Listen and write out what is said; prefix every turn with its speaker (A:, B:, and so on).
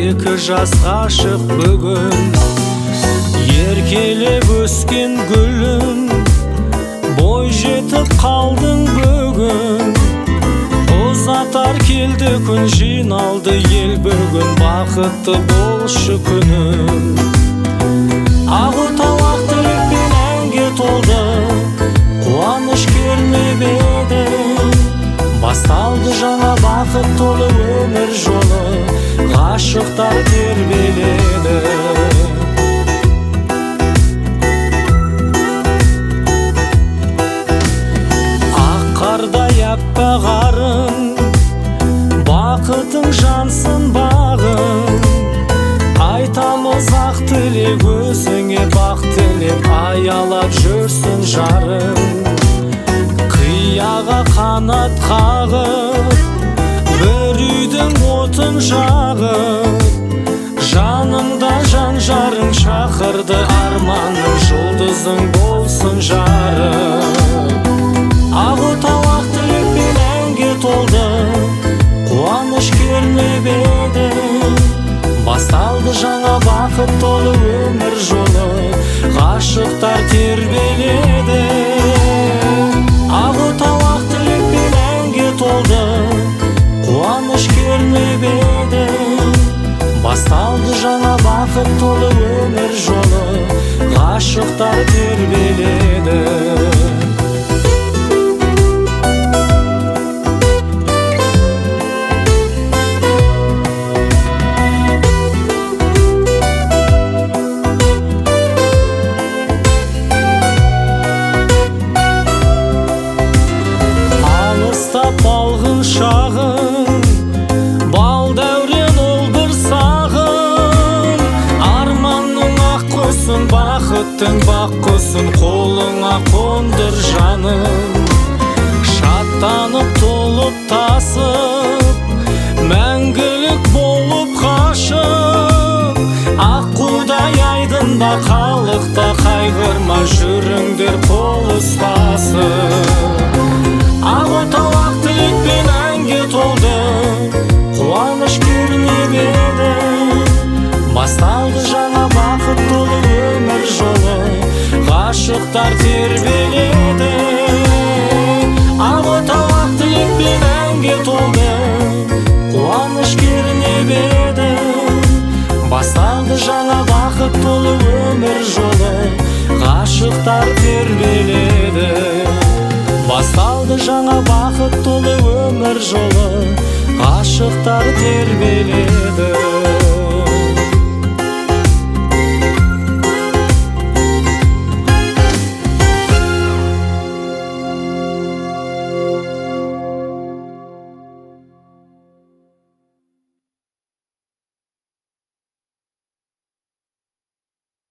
A: Екі жас ғашық бүгін, еркелеп өскен гүлім, бой жетіп қалдың бүгін. Ұзатар келді күн, жиналды ел бүгін, бақытты болшы күнім. Ақ-отау ақ тілекпен әнге толды, қуаныш кернеп еді. Басталды жаңа бақыт толы өмір жолы, ғашықтар тербеледі. Ақ қардай аппақ арың, бақытың жансын бағың. Айтамыз ақ тілек, өзіңе бақ тілеп, аялап жүрсін жарың. Қияға қанат қағып, бір үйдің отын жағып, жанымда жан жарың шақырды, арманым жұлдызың болсын жарым. Ақ-отау ақ тілекпен әнге толды, қуаныш кернеп еді. Басталды жаңа бақыт толы өмір жолы, ғашықтар тербеледі. Ақ-отау ақ тілекпен әнге толды, қуаныш кернеп еді. Басталды жаңа бақыт толы өмір жолы, ғашықтар тербеледі. Балғын шағын, бал дәурен ол бір сағын. Арманның ақ құсын, бақыттың бақ құсын, қолыңа қондыр жаным. Шаттанып толып тасып, мәңгілік болып қашып. Аққудай айдында қалықта қайғырма, жүріңдер қол ұстасып. Ақ-отау ақ тілекпен әнге толды, қуаныш кернеп еді. Басталды жаңа бақыт толы өмір жолы, ғашықтар тербеледі. Ақ-отау ақ тілекпен әнге толды, қуаныш кернеп еді. Басталды жаңа бақыт толы өмір жолы, ғашықтар тербеледі. Басталды жаңа бақыт толы өмір жолы, ғашықтар тербеледі.